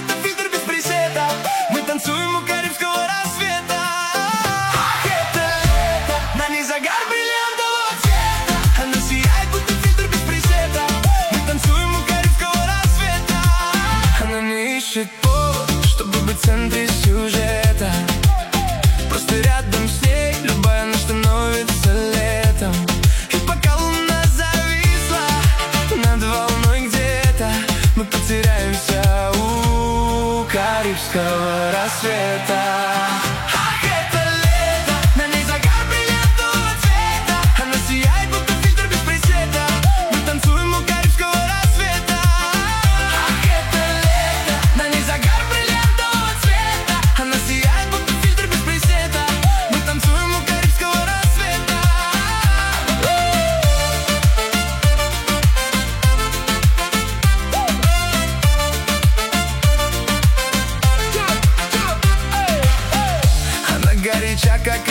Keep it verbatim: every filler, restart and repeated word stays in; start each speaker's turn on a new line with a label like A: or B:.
A: будто фильтр без пресета. Мы танцуем у карибского рассвета. Ах, это лето, на ней загар бриллиантового цвета. Она сияет, будто фильтр без пресета. Мы танцуем у карибского рассвета. Она не ищет повод, чтобы быть в центре сюжета. Просто рядом с ней любая ночь становится летом. И пока луна зависла над волной где-то, мы потеряемся у карибского рассвета. Ах, это лето, на ней загар бриллиантового цвета. Она сияет, будто фильтр без пресета. Мы танцуем у карибского рассвета. Ах, это лето, на ней загар бриллиантового цвета. Она сияет, будто фильтр без пресета. Мы танцуем у карибского рассвета. Она горяча, как